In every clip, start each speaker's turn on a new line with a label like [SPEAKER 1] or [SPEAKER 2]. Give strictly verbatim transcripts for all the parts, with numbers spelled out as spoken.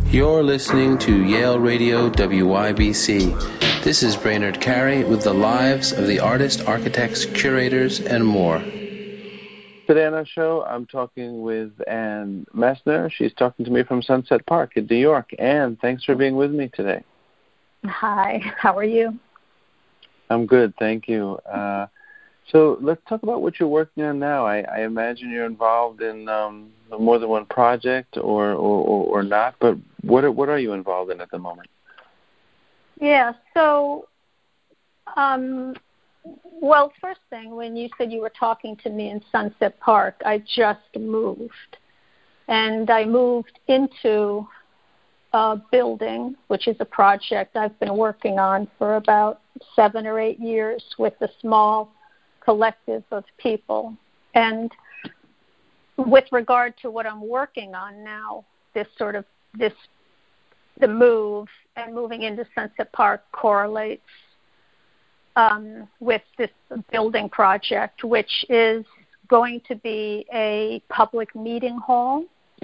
[SPEAKER 1] You're listening to Yale Radio W Y B C. This is Brainerd Carey with the lives of the artists, architects, curators, and more.
[SPEAKER 2] Today on our show, I'm talking with Ann Messner. She's talking to me from Sunset Park in New York. Ann, thanks for being with me today.
[SPEAKER 3] Hi, how are you?
[SPEAKER 2] I'm good, thank you. Uh, so let's talk about what you're working on now. I, I imagine you're involved in um, more than one project or, or, or, or not, but what are, what are you involved in at the moment?
[SPEAKER 3] Yeah, so, um, well, first thing, when you said you were talking to me in Sunset Park, I just moved. And I moved into a building, which is a project I've been working on for about seven or eight years with a small collective of people. And with regard to what I'm working on now, this sort of, this, the move and moving into Sunset Park correlates um, with this building project, which is going to be a public meeting hall.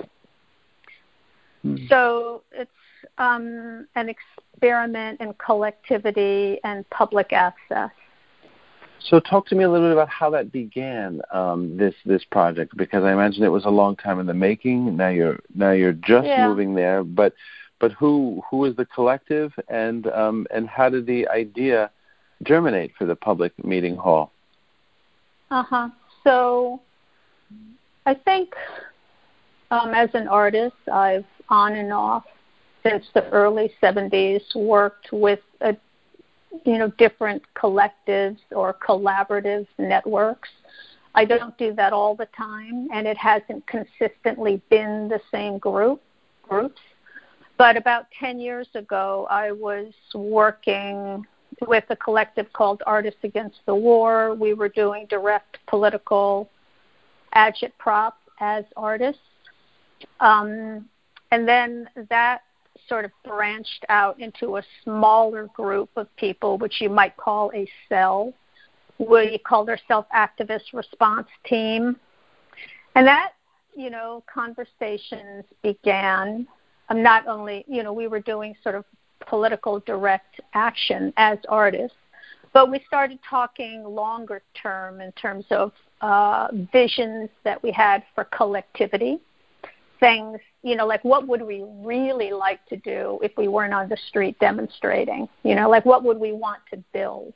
[SPEAKER 3] Mm-hmm. So it's um, an experiment in collectivity and public access.
[SPEAKER 2] So talk to me a little bit about how that began, um, this this project, because I imagine it was a long time in the making. Now you're now you're just
[SPEAKER 3] yeah.
[SPEAKER 2] moving there, but but who who is the collective, and um, and how did the idea germinate for the public meeting hall?
[SPEAKER 3] Uh huh. So I think um, as an artist, I've on and off since the early seventies worked with a you know, different collectives or collaborative networks. I don't do that all the time, and it hasn't consistently been the same group groups. But about ten years ago, I was working with a collective called Artists Against the War. We were doing direct political agitprop as artists. Um, and then that sort of branched out into a smaller group of people, which you might call a cell. We called ourselves Activist Response Team. And that, you know, conversations began. Um, not only, you know, we were doing sort of political direct action as artists, but we started talking longer term in terms of uh, visions that we had for collectivity. Things, you know, like what would we really like to do if we weren't on the street demonstrating? You know, like what would we want to build?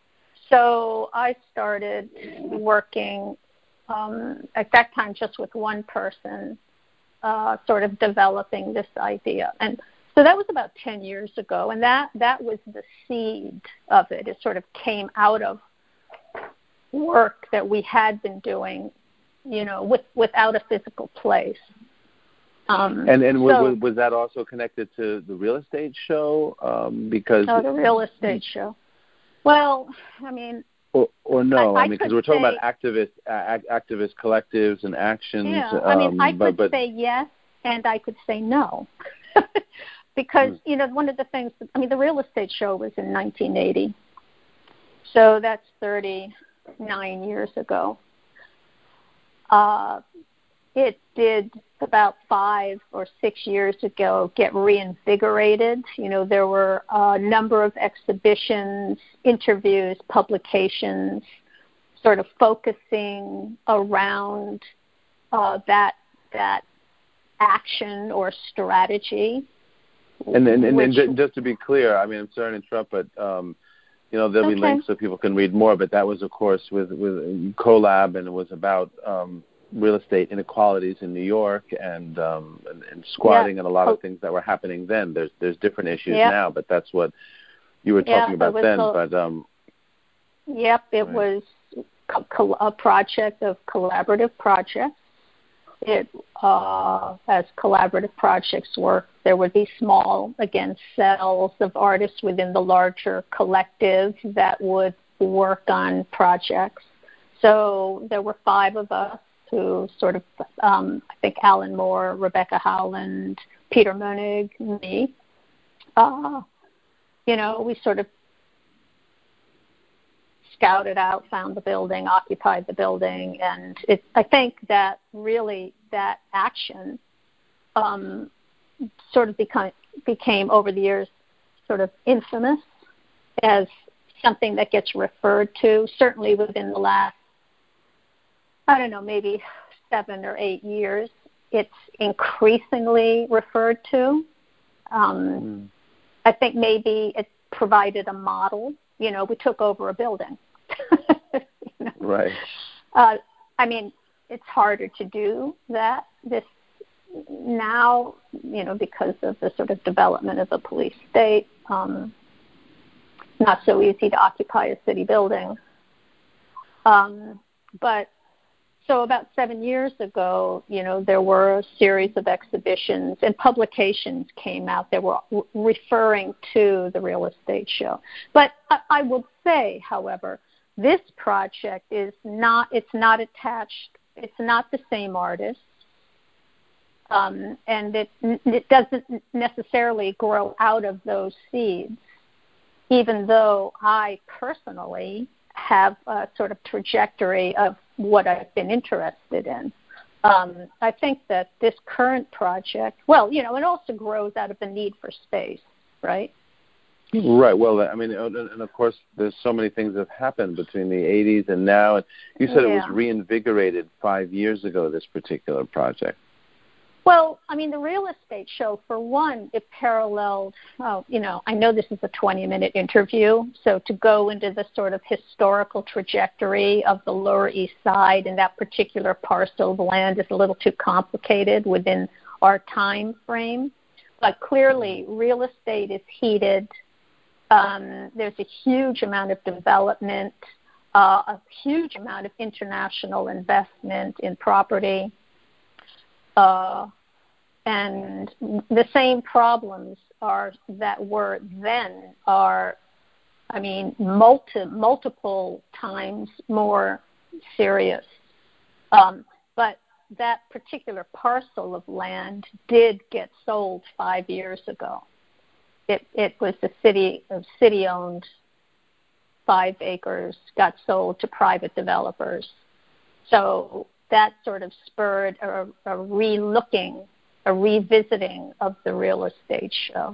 [SPEAKER 3] So I started working um, at that time just with one person, uh, sort of developing this idea. And so that was about ten years ago, and that, that was the seed of it. It sort of came out of work that we had been doing, you know, with, without a physical place. Um,
[SPEAKER 2] and and
[SPEAKER 3] so,
[SPEAKER 2] was, was that also connected to the real estate show? Um, because
[SPEAKER 3] oh, the real estate show. Well, I mean,
[SPEAKER 2] or, or no, I,
[SPEAKER 3] I,
[SPEAKER 2] I mean, because we're talking say, about activist uh, activist collectives and actions.
[SPEAKER 3] Yeah,
[SPEAKER 2] um,
[SPEAKER 3] I mean, I
[SPEAKER 2] but,
[SPEAKER 3] could
[SPEAKER 2] but,
[SPEAKER 3] say yes, and I could say no, because mm. you know, one of the things. I mean, the real estate show was in nineteen eighty, so that's thirty-nine years ago. Uh, it did. About five or six years ago get reinvigorated. You know, there were a number of exhibitions, interviews, publications, sort of focusing around uh, that that action or strategy.
[SPEAKER 2] And, and, and, which, and just to be clear, I mean, I'm sorry to interrupt, but um, you know, there'll
[SPEAKER 3] okay.
[SPEAKER 2] be links so people can read more. But that was, of course, with with CoLab, and it was about um, real estate inequalities in New York and um, and, and squatting yeah. and a lot of things that were happening then. There's there's different issues
[SPEAKER 3] yep.
[SPEAKER 2] now, but that's what you were talking
[SPEAKER 3] yeah,
[SPEAKER 2] about then.
[SPEAKER 3] A,
[SPEAKER 2] but um,
[SPEAKER 3] yep, it right. was co- a project of collaborative projects. It uh, as collaborative projects work, there would be small, again, cells of artists within the larger collective that would work on projects. So there were five of us who sort of, um, I think Alan Moore, Rebecca Howland, Peter Moenig, me. Uh, you know, we sort of scouted out, found the building, occupied the building, and it, I think that really that action um, sort of become, became over the years sort of infamous as something that gets referred to, certainly within the last, I don't know, maybe seven or eight years. It's increasingly referred to. Um, mm. I think maybe it provided a model. You know, we took over a building. you know?
[SPEAKER 2] Right.
[SPEAKER 3] Uh, I mean, it's harder to do that this now, you know, because of the sort of development of the police state. Um, not so easy to occupy a city building. Um, but so about seven years ago, you know, there were a series of exhibitions and publications came out that were re- referring to the real estate show. But I, I will say, however, this project is not, it's not attached, it's not the same artist. Um, and it, it doesn't necessarily grow out of those seeds, even though I personally have a sort of trajectory of what I've been interested in. Um, I think that this current project, well, you know, it also grows out of the need for space, right?
[SPEAKER 2] Right. Well, I mean, and of course, there's so many things that have happened between the eighties and now. And you said yeah. it was reinvigorated five years ago, this particular project.
[SPEAKER 3] Well, I mean, the real estate show, for one, it paralleled, oh, you know, I know this is a twenty-minute interview, so to go into the sort of historical trajectory of the Lower East Side and that particular parcel of land is a little too complicated within our time frame. But clearly, real estate is heated. Um, there's a huge amount of development, uh, a huge amount of international investment in property. Uh, and the same problems are that were then are, I mean, multi, multiple times more serious. Um, but that particular parcel of land did get sold five years ago. It, it was the city, a city-owned five acres, got sold to private developers. So that sort of spurred a, a re-looking, a revisiting of the real estate show.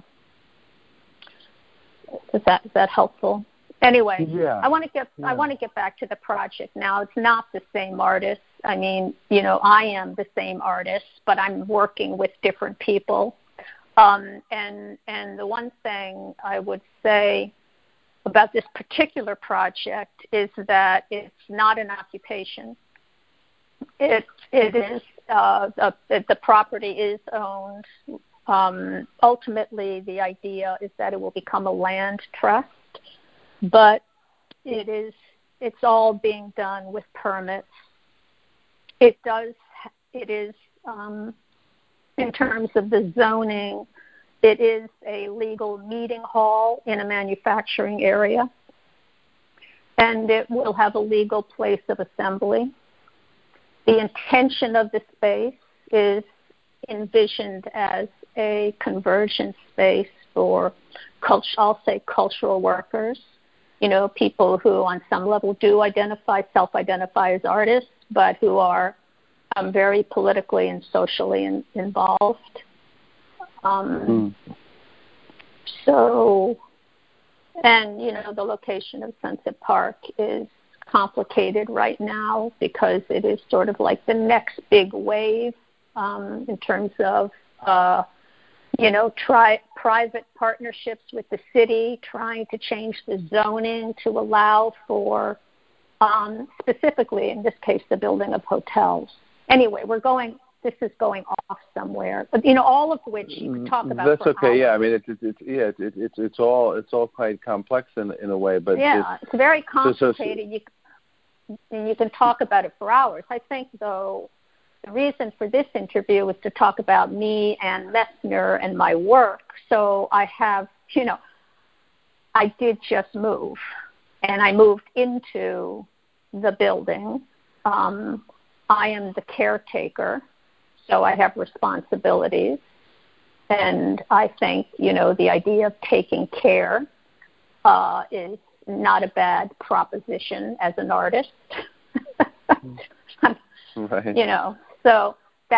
[SPEAKER 3] Is that is that helpful? Anyway,
[SPEAKER 2] yeah.
[SPEAKER 3] I want to get yeah. I want to get back to the project now. It's not the same artist. I mean, you know, I am the same artist, but I'm working with different people. Um, and and the one thing I would say about this particular project is that it's not an occupation. It it is uh, the, the property is owned. Um, ultimately, the idea is that it will become a land trust, but it is it's all being done with permits. It does it is um, in terms of the zoning, it is a legal meeting hall in a manufacturing area, and it will have a legal place of assembly. The intention of the space is envisioned as a conversion space for, cult- I'll say, cultural workers, you know, people who on some level do identify, self-identify as artists, but who are um, very politically and socially in- involved. Um, mm. So, and, you know, the location of Sunset Park is complicated right now because it is sort of like the next big wave um, in terms of, uh, you know, try private partnerships with the city, trying to change the zoning to allow for, um, specifically in this case, the building of hotels. Anyway, we're going. This is going off somewhere, but you know, all of which you could talk about.
[SPEAKER 2] That's
[SPEAKER 3] for
[SPEAKER 2] okay.
[SPEAKER 3] hours.
[SPEAKER 2] Yeah, I mean, it's it's it, yeah, it's it, it's it's all it's all quite complex in in a way, but
[SPEAKER 3] yeah, it's, it's very complicated.
[SPEAKER 2] So, so,
[SPEAKER 3] you and you can talk about it for hours. I think, though, the reason for this interview was to talk about me and Messner and my work. So I have, you know, I did just move, and I moved into the building. Um, I am the caretaker, so I have responsibilities. And I think, you know, the idea of taking care uh, is not a bad proposition as an artist.
[SPEAKER 2] Right.
[SPEAKER 3] You know, so that's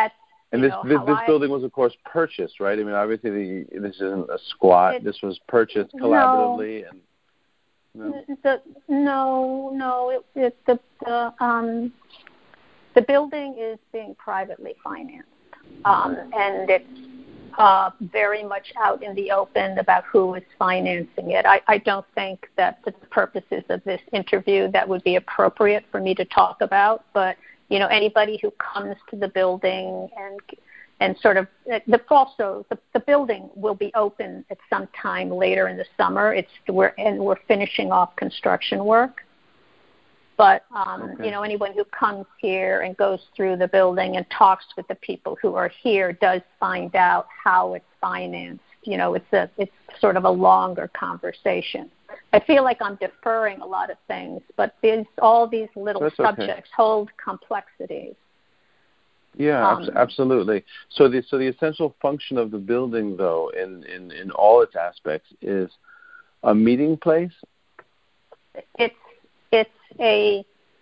[SPEAKER 2] And
[SPEAKER 3] you
[SPEAKER 2] this
[SPEAKER 3] know,
[SPEAKER 2] this, this
[SPEAKER 3] I,
[SPEAKER 2] building was, of course, purchased, right? I mean, obviously, the, this isn't a squat.
[SPEAKER 3] it,
[SPEAKER 2] This was purchased collaboratively.
[SPEAKER 3] No,
[SPEAKER 2] and no,
[SPEAKER 3] the, no, no. It, it, the the um, the building is being privately financed, um, and it's uh, very much out in the open about who is financing it. I, I don't think that for the purposes of this interview that would be appropriate for me to talk about, but you know, anybody who comes to the building and and sort of the also the, the building will be open at some time later in the summer. It's we're and we're finishing off construction work. But um,
[SPEAKER 2] okay.
[SPEAKER 3] you know, anyone who comes here and goes through the building and talks with the people who are here does find out how it's financed. You know, it's a it's sort of a longer conversation. I feel like I'm deferring a lot of things, but there's all these little
[SPEAKER 2] That's
[SPEAKER 3] subjects
[SPEAKER 2] okay.
[SPEAKER 3] hold complexities.
[SPEAKER 2] Yeah,
[SPEAKER 3] Um,
[SPEAKER 2] absolutely. So the so the essential function of the building, though, in, in, in all its aspects, is a meeting place.
[SPEAKER 3] It's it's a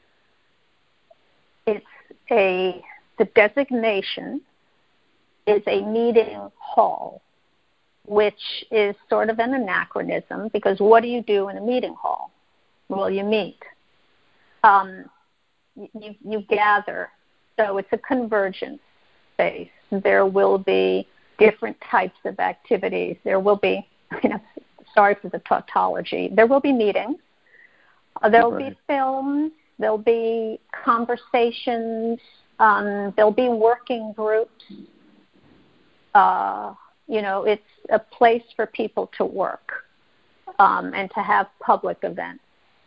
[SPEAKER 3] it's a the designation is a meeting hall, which is sort of an anachronism because what do you do in a meeting hall? Well, you meet. Um, you, you gather. So it's a convergence space. There will be different types of activities. There will be, you know, sorry for the tautology, there will be meetings. Uh, there will
[SPEAKER 2] right.
[SPEAKER 3] be films. There'll be conversations. Um, there'll be working groups. Uh, you know, it's a place for people to work um, and to have public events.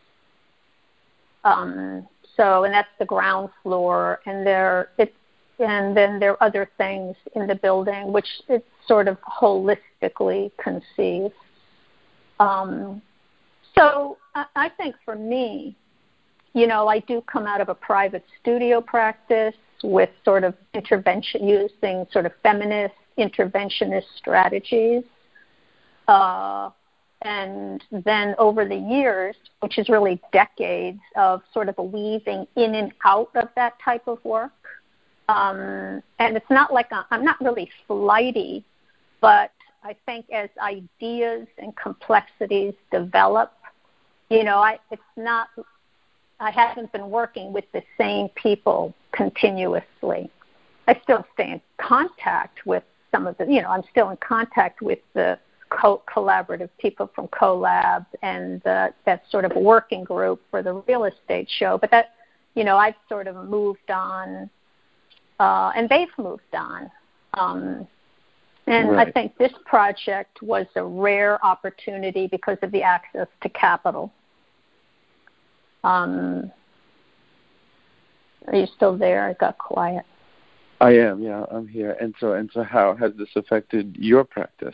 [SPEAKER 3] Um, so, and that's the ground floor, and there, it's, and then there are other things in the building which it's sort of holistically conceived. Um, so, I, I think for me, you know, I do come out of a private studio practice with sort of intervention, using sort of feminist interventionist strategies. Uh, and then over the years, which is really decades of sort of a weaving in and out of that type of work. Um, and it's not like a, I'm not really flighty, but I think as ideas and complexities develop, you know, I, it's not, I haven't been working with the same people continuously. I still stay in contact with some of the, you know, I'm still in contact with the co- collaborative people from CoLab and the, that sort of working group for the real estate show. But that, you know, I've sort of moved on, uh, and they've moved on. Um, and
[SPEAKER 2] right.
[SPEAKER 3] I think this project was a rare opportunity because of the access to capital. Um, are you still there? I got quiet.
[SPEAKER 2] I am, yeah, I'm here. And so, and so, how has this affected your practice?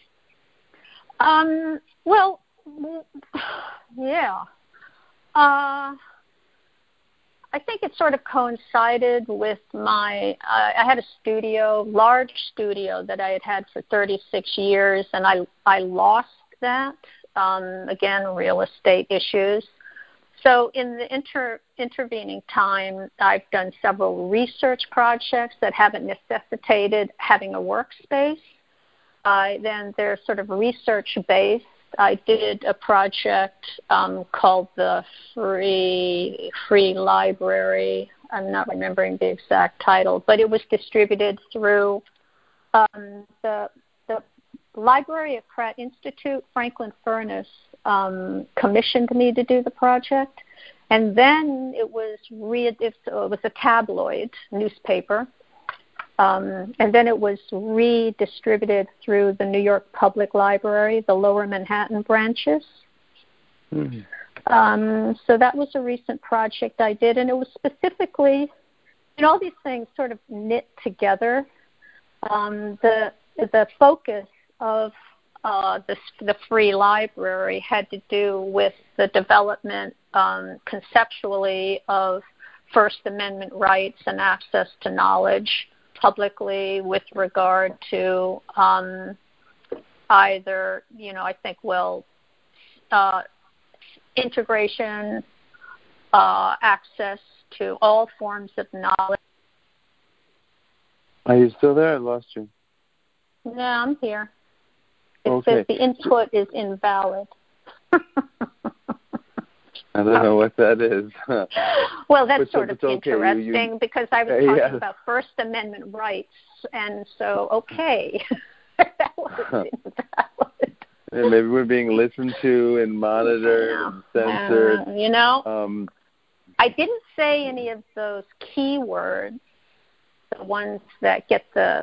[SPEAKER 3] Um, well, yeah. Uh, I think it sort of coincided with my, uh, I had a studio, large studio that I had had for thirty-six years, and I, I lost that, um, again, real estate issues. So in the inter, intervening time, I've done several research projects that haven't necessitated having a workspace. Uh, then they're sort of research-based. I did a project um, called the Free Free Library. I'm not remembering the exact title, but it was distributed through um, the the Library at Pratt Institute. Franklin Furness um, commissioned me to do the project, and then it was re- it was a tabloid newspaper. Um, and then it was redistributed through the New York Public Library, the Lower Manhattan branches. Mm-hmm. Um, so that was a recent project I did, and it was specifically, and all these things sort of knit together. Um, the the focus of uh, the, the Free Library had to do with the development um, conceptually of First Amendment rights and access to knowledge publicly with regard to um, either, you know, I think, well, uh, integration, uh, access to all forms of knowledge.
[SPEAKER 2] Are you still there? I lost you.
[SPEAKER 3] No, I'm here. It
[SPEAKER 2] okay.
[SPEAKER 3] says the input is invalid.
[SPEAKER 2] I don't know what that is.
[SPEAKER 3] Well, that's
[SPEAKER 2] but,
[SPEAKER 3] so, of
[SPEAKER 2] okay.
[SPEAKER 3] interesting
[SPEAKER 2] you, you,
[SPEAKER 3] because I was
[SPEAKER 2] uh,
[SPEAKER 3] talking
[SPEAKER 2] yes.
[SPEAKER 3] about First Amendment rights, and so, okay, that was invalid.
[SPEAKER 2] And maybe we're being listened to and monitored and censored.
[SPEAKER 3] Uh, you know,
[SPEAKER 2] um,
[SPEAKER 3] I didn't say any of those keywords, the ones that get the,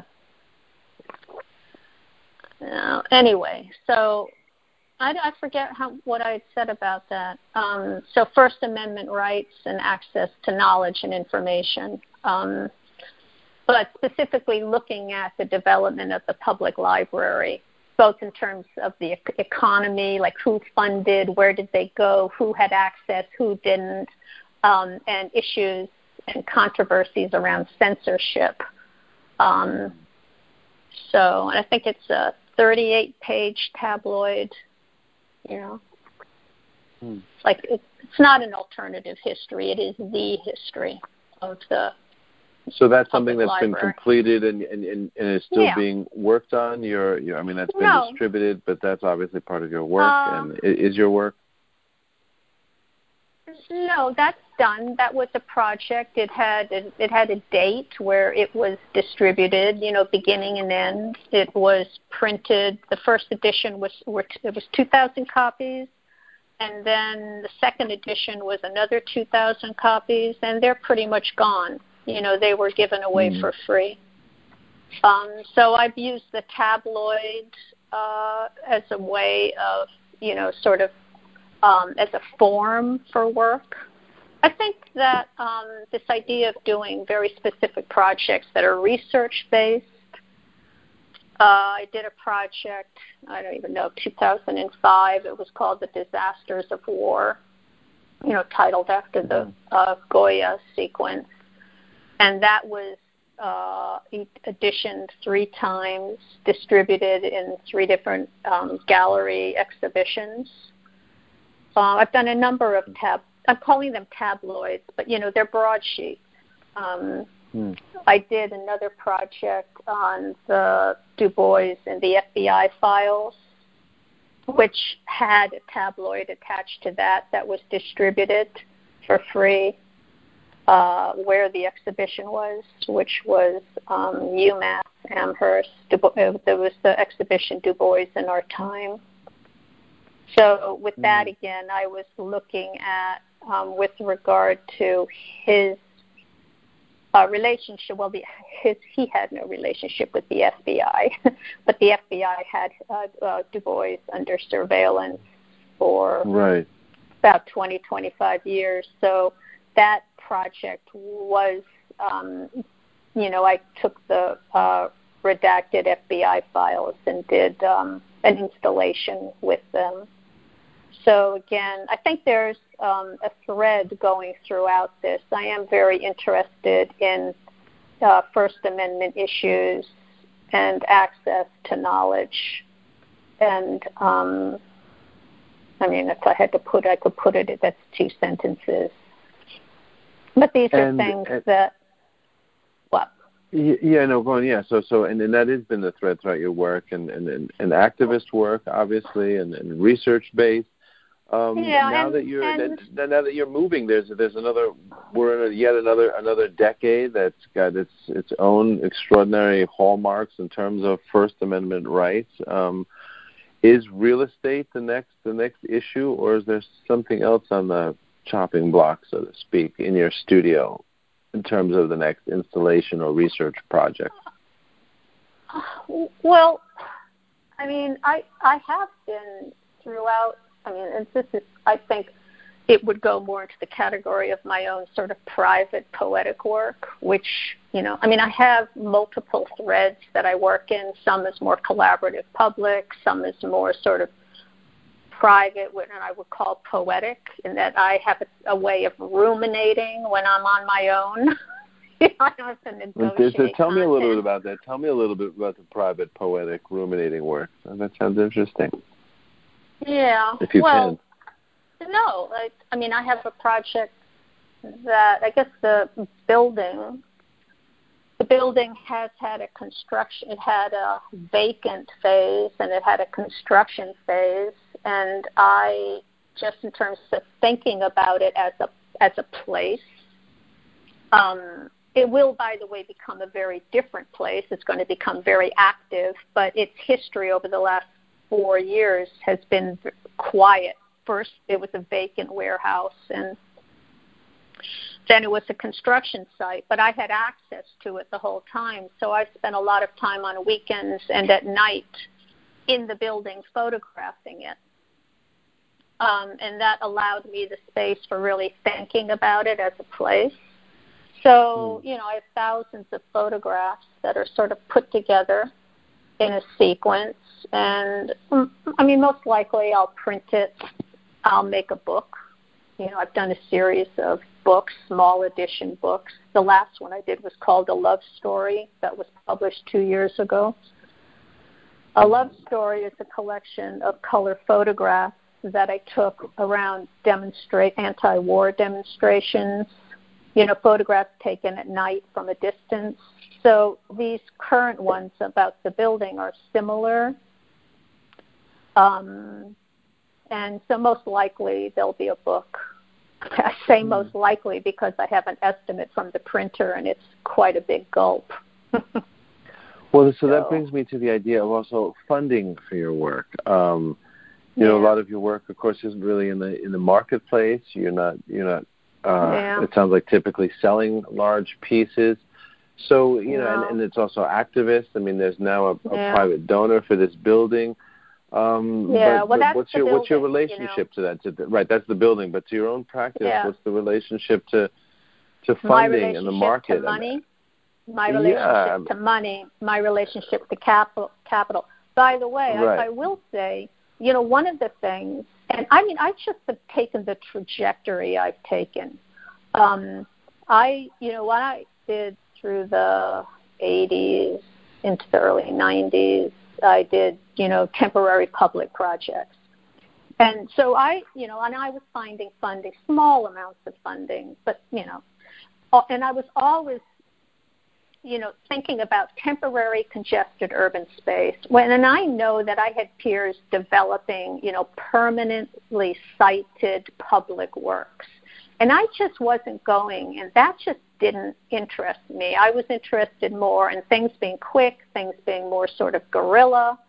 [SPEAKER 3] uh, anyway, so I, I forget how, what I had said about that. Um, so First Amendment rights and access to knowledge and information, um, but specifically looking at the development of the public library, both in terms of the e- economy, like who funded, where did they go, who had access, who didn't, um, and issues and controversies around censorship. Um, so I think it's a thirty-eight page tabloid. You know, hmm. like it's, it's not an alternative history; it is the history of the.
[SPEAKER 2] So that's something that's
[SPEAKER 3] library.
[SPEAKER 2] been completed and, and, and is still
[SPEAKER 3] yeah.
[SPEAKER 2] being worked on. Your, your, I mean, that's been
[SPEAKER 3] no.
[SPEAKER 2] distributed, but that's obviously part of your work.
[SPEAKER 3] Um,
[SPEAKER 2] and is your work?
[SPEAKER 3] No, that's done. That was a project. It had it, it had a date where it was distributed. You know, beginning and end. It was printed. The first edition was were, it was two thousand copies, and then the second edition was another two thousand copies, and they're pretty much gone. You know, they were given away mm. for free. Um, so I've used the tabloid uh, as a way of, you know, sort of um, as a form for work. I think that um, this idea of doing very specific projects that are research-based, uh, I did a project, I don't even know, two thousand five. It was called The Disasters of War, you know, titled after the uh, Goya sequence. And that was uh, editioned three times, distributed in three different um, gallery exhibitions. Uh, I've done a number of tab. I'm calling them tabloids, but you know they're broadsheets. Um, hmm. I did another project on the Du Bois and the F B I files, which had a tabloid attached to that that was distributed for free. Uh, where the exhibition was, which was um, UMass Amherst. Du Bois, there was the exhibition Du Bois in Our Time. So with that, again, I was looking at, um, with regard to his uh, relationship, well, the, his, he had no relationship with the F B I, but the F B I had uh, uh, Du Bois under surveillance for
[SPEAKER 2] right.
[SPEAKER 3] about twenty, twenty-five years. So that project was, um, you know, I took the uh, redacted F B I files and did um, an installation with them. So again, I think there's um, a thread going throughout this. I am very interested in uh, First Amendment issues and access to knowledge. And um, I mean, if I had to put, I could put it, that's two sentences. But these are
[SPEAKER 2] and,
[SPEAKER 3] things
[SPEAKER 2] and,
[SPEAKER 3] that, what?
[SPEAKER 2] Yeah, no, go on. Yeah, so so and, and that has been the thread throughout your work, and and, and, and activist work, obviously, and, and research based. Um,
[SPEAKER 3] yeah,
[SPEAKER 2] now
[SPEAKER 3] and,
[SPEAKER 2] that you're
[SPEAKER 3] and,
[SPEAKER 2] now that you're moving, there's there's another we're in a, yet another another decade that's got its its own extraordinary hallmarks in terms of First Amendment rights. Um, is real estate the next the next issue, or is there something else on the chopping block, so to speak, in your studio in terms of the next installation or research project?
[SPEAKER 3] Well, I mean, I I have been throughout, I mean, and this is, I think it would go more into the category of my own sort of private poetic work, which, you know, I mean, I have multiple threads that I work in. Some is more collaborative public, some is more sort of private, what I would call poetic, in that I have a, a way of ruminating when I'm on my own. You know, I don't have to negotiate
[SPEAKER 2] so tell
[SPEAKER 3] content.
[SPEAKER 2] me a little bit about that. Tell me a little bit about the private poetic ruminating work. That sounds interesting.
[SPEAKER 3] Yeah.
[SPEAKER 2] If you
[SPEAKER 3] well,
[SPEAKER 2] can.
[SPEAKER 3] No, I, I mean, I have a project that I guess the building the building has had a construction, it had a vacant phase and it had a construction phase. And I, just in terms of thinking about it as a as a place, um, it will, by the way, become a very different place. It's going to become very active, but its history over the last four years has been quiet. First, it was a vacant warehouse, and then it was a construction site, but I had access to it the whole time. So I spent a lot of time on weekends and at night in the building photographing it. Um, and that allowed me the space for really thinking about it as a place. So, you know, I have thousands of photographs that are sort of put together in a sequence. And, I mean, most likely I'll print it. I'll make a book. You know, I've done a series of books, small edition books. The last one I did was called A Love Story. That was published two years ago. A Love Story is a collection of color photographs that I took around demonstrate anti-war demonstrations, you know, photographs taken at night from a distance. So these current ones about the building are similar. Um, and so most likely there'll be a book. I say mm. most likely because I have an estimate from the printer, and it's quite a big gulp.
[SPEAKER 2] Well, so, so that brings me to the idea of also funding for your work. Um, You know, yeah. a lot of your work, of course, isn't really in the in the marketplace. You're not, you're not. Uh, yeah. It sounds like typically selling large pieces. So you know, no. and, and it's also activist. I mean, there's now a, a yeah. private donor for this building. Um,
[SPEAKER 3] yeah.
[SPEAKER 2] But,
[SPEAKER 3] well,
[SPEAKER 2] but
[SPEAKER 3] that's
[SPEAKER 2] what's
[SPEAKER 3] the
[SPEAKER 2] your
[SPEAKER 3] building,
[SPEAKER 2] what's your relationship
[SPEAKER 3] you know?
[SPEAKER 2] to that? To the, right, that's the building. But to your own practice,
[SPEAKER 3] yeah.
[SPEAKER 2] what's the relationship to to funding
[SPEAKER 3] my relationship
[SPEAKER 2] and the market?
[SPEAKER 3] To money. My relationship
[SPEAKER 2] yeah.
[SPEAKER 3] to money. My relationship to capital. Capital. By the way,
[SPEAKER 2] right.
[SPEAKER 3] I, I will say. You know, one of the things, and I mean, I just have taken the trajectory I've taken. Um, I, you know, what I did through the eighties into the early nineties, I did, you know, temporary public projects. And so I, you know, and I was finding funding, small amounts of funding, but, you know, and I was always, you know, thinking about temporary congested urban space. When, and I know that I had peers developing, you know, permanently sited public works. And I just wasn't going, and that just didn't interest me. I was interested more in things being quick, things being more sort of guerrilla.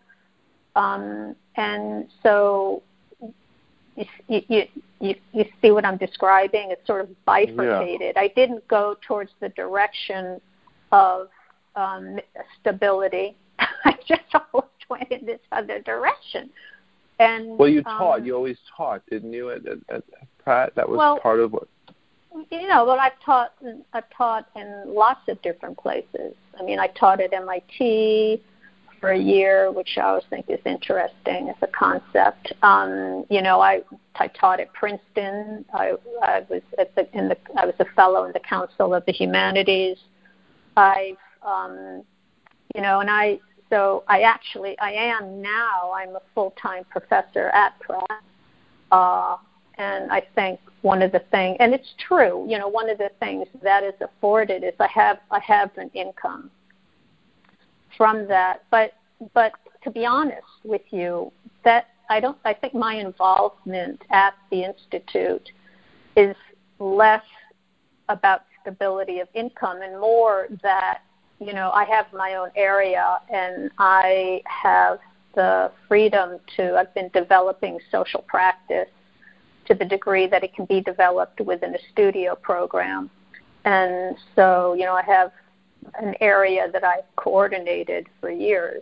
[SPEAKER 3] Um, and so you, you, you, you see what I'm describing? It's sort of bifurcated. Yeah. I didn't go towards the direction of um, stability. I just always went in this other direction. And
[SPEAKER 2] well, you taught.
[SPEAKER 3] Um,
[SPEAKER 2] you always taught, didn't you? At, at, at Pratt, that was
[SPEAKER 3] well,
[SPEAKER 2] part of what.
[SPEAKER 3] You know, well, I've taught. I've taught in lots of different places. I mean, I taught at M I T for a year, which I always think is interesting as a concept. Um, you know, I I taught at Princeton. I I was at the in the I was a fellow in the Council of the Humanities. I've, um, you know, and I, so I actually, I am now, I'm a full-time professor at Pratt. Uh, and I think one of the things, and it's true, you know, one of the things that is afforded is I have, I have an income from that. But, but to be honest with you, that I don't, I think my involvement at the Institute is less about stability of income and more that, you know, I have my own area and I have the freedom to, I've been developing social practice to the degree that it can be developed within a studio program. And so, you know, I have an area that I've coordinated for years.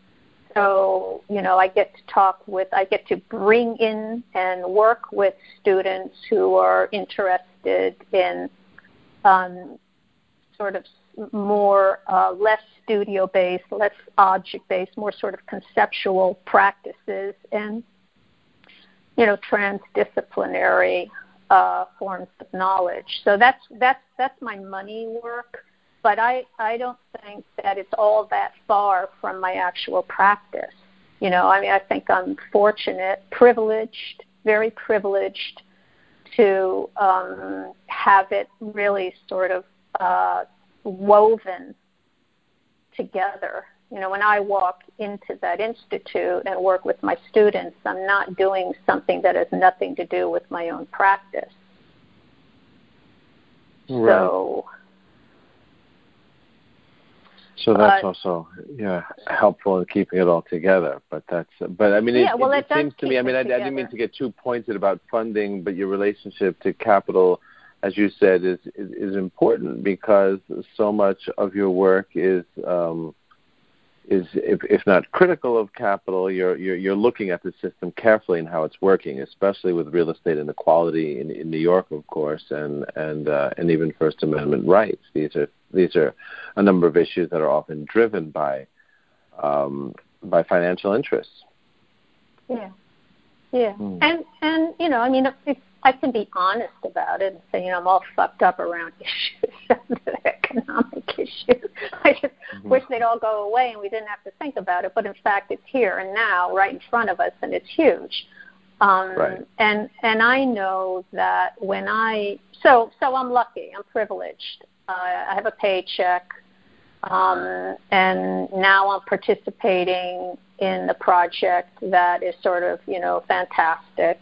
[SPEAKER 3] So, you know, I get to talk with, I get to bring in and work with students who are interested in um, sort of more, uh, less studio-based, less object-based, more sort of conceptual practices and, you know, transdisciplinary uh, forms of knowledge. So that's that's that's my money work. But I, I don't think that it's all that far from my actual practice. You know, I mean, I think I'm fortunate, privileged, very privileged to um, have it really sort of uh, woven together. You know, when I walk into that institute and work with my students, I'm not doing something that has nothing to do with my own practice.
[SPEAKER 2] Right.
[SPEAKER 3] So,
[SPEAKER 2] so that's
[SPEAKER 3] uh,
[SPEAKER 2] also yeah helpful in keeping it all together. But that's but I mean it,
[SPEAKER 3] yeah, well,
[SPEAKER 2] it,
[SPEAKER 3] it,
[SPEAKER 2] it seems to me I mean I, I didn't mean to get too pointed about funding, but your relationship to capital, as you said, is is, is important because so much of your work is. Um, is if, if not critical of capital, you're, you're you're looking at the system carefully and how it's working, especially with real estate inequality in, in New York, of course, and and uh, and even First Amendment rights. These are these are a number of issues that are often driven by um, by financial interests.
[SPEAKER 3] Yeah, yeah,
[SPEAKER 2] mm.
[SPEAKER 3] and and you know, I mean, if, if I can be honest about it and say, you know, I'm all fucked up around issues, economic issues. I just mm-hmm. wish they'd all go away and we didn't have to think about it. But in fact, it's here and now, right in front of us, and it's huge. Um,
[SPEAKER 2] right.
[SPEAKER 3] And and I know that when I so so I'm lucky, I'm privileged. Uh, I have a paycheck, um, and now I'm participating in the project that is sort of, you know, fantastic.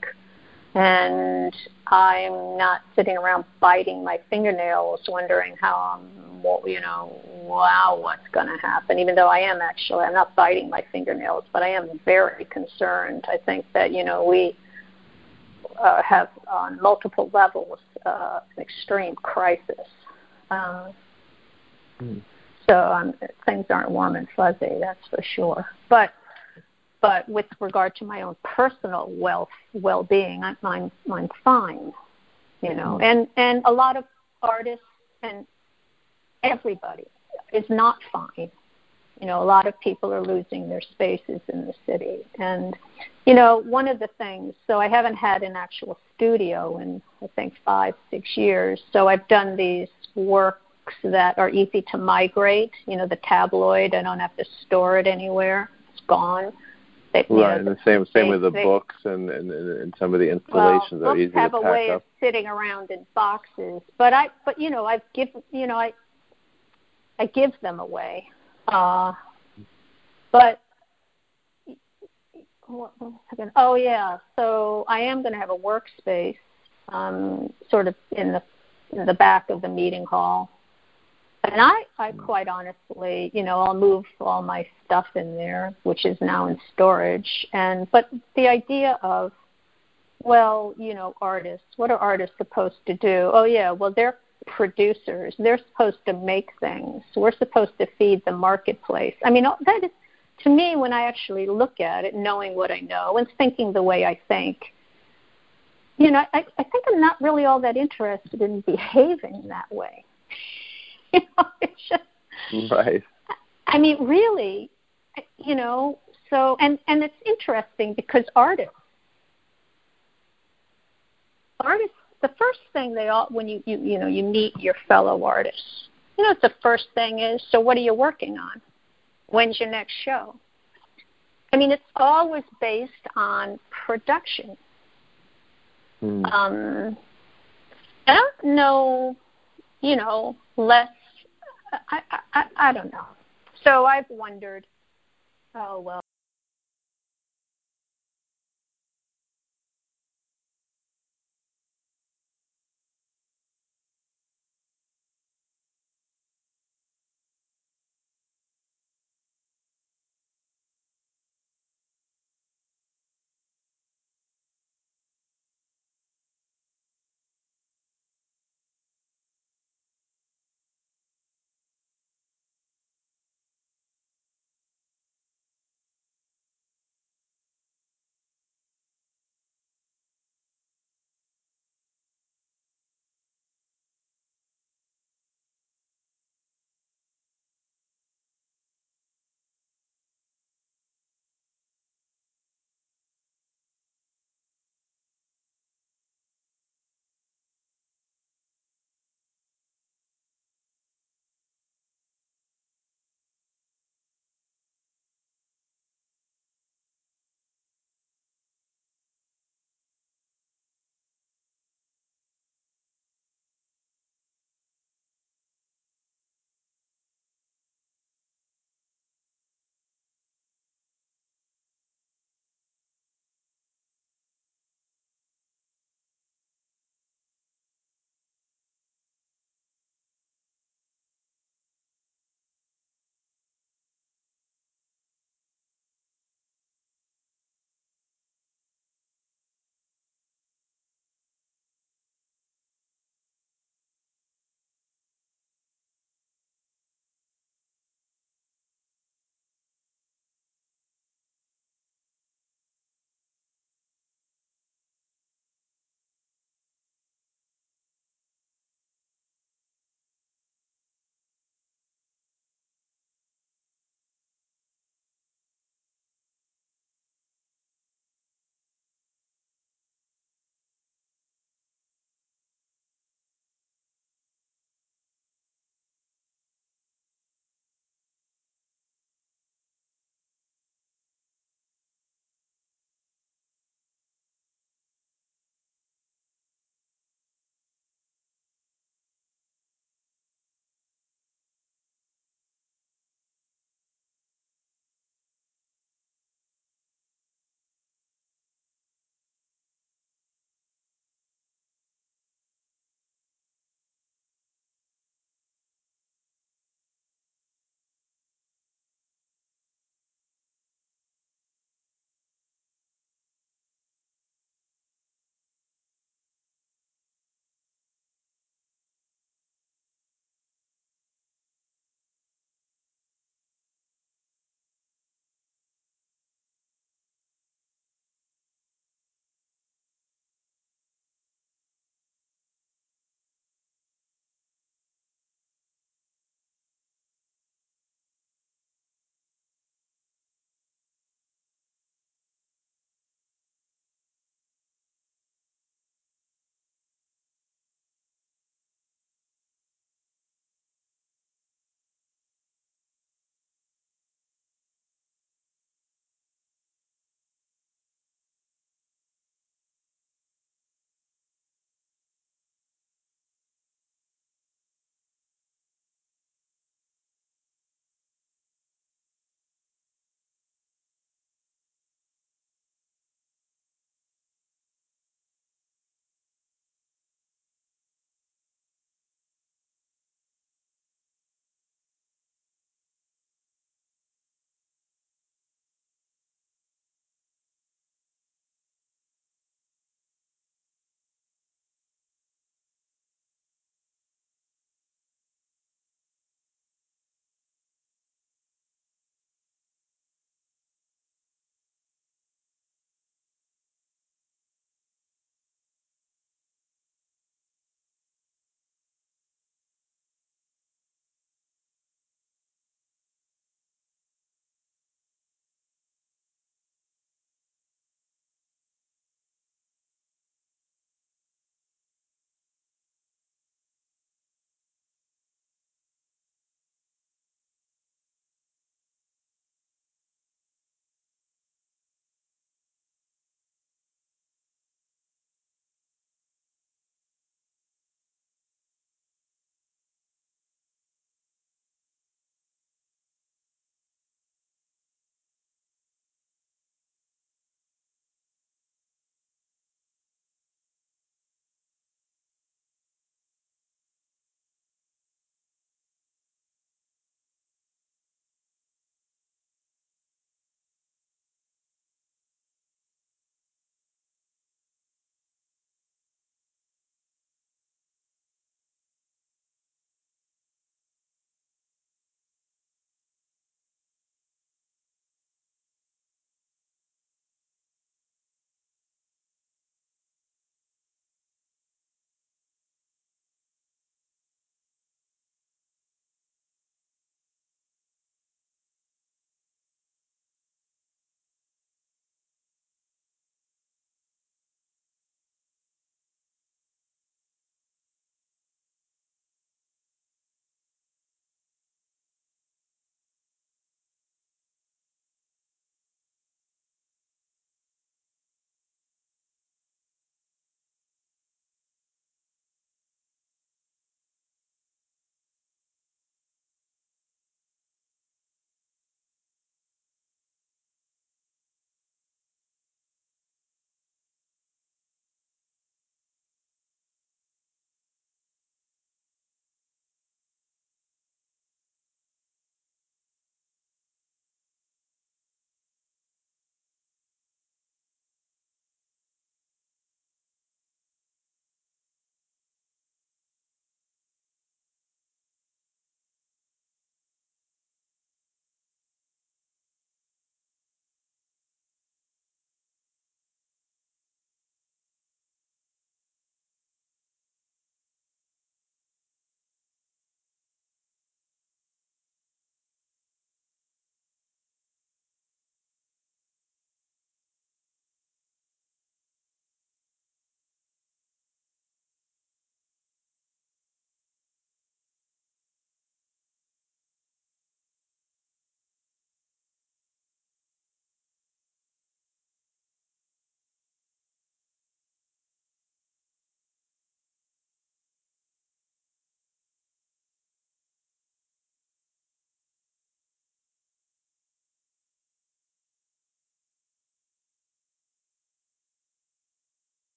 [SPEAKER 3] And I'm not sitting around biting my fingernails wondering how I'm, you know, wow, what's going to happen, even though I am actually, I'm not biting my fingernails, but I am very concerned. I think that, you know, we uh, have on multiple levels uh, an extreme crisis. Um, mm. So um, things aren't warm and fuzzy, that's for sure. But But with regard to my own personal wealth, well-being, I'm, I'm, I'm fine, you know. And, and a lot of artists and everybody is not fine. You know, a lot of people are losing their spaces in the city. And, you know, one of the things, so I haven't had an actual studio in, I think, five, six years. So I've done these works that are easy to migrate. You know, the tabloid, I don't have to store it anywhere. It's gone. They,
[SPEAKER 2] right,
[SPEAKER 3] know,
[SPEAKER 2] and the same
[SPEAKER 3] they,
[SPEAKER 2] same with the
[SPEAKER 3] they,
[SPEAKER 2] books and, and, and some of the installations
[SPEAKER 3] well,
[SPEAKER 2] are easy to pack up.
[SPEAKER 3] Books have a way of sitting around in boxes, but I, but you know, I give, you know, I, I give them away. Uh, but what was I gonna, oh yeah, so I am going to have a workspace, um, sort of in the in the back of the meeting hall. And I, I quite honestly, you know, I'll move all my stuff in there, which is now in storage. And but the idea of, well, you know, artists, what are artists supposed to do? Oh, yeah, well, they're producers. They're supposed to make things. We're supposed to feed the marketplace. I mean, that is, to me, when I actually look at it, knowing what I know and thinking the way I think, you know, I, I think I'm not really all that interested in behaving that way. You know, it's just,
[SPEAKER 2] right.
[SPEAKER 3] I mean, really, you know, so, and, and it's interesting because artists, artists, the first thing they all, when you, you, you know, you meet your fellow artists, you know what the first thing is? So what are you working on? When's your next show? I mean, it's always based on production. Mm. Um, I don't know, you know, less, I, I, I don't know. So I've wondered, oh, well,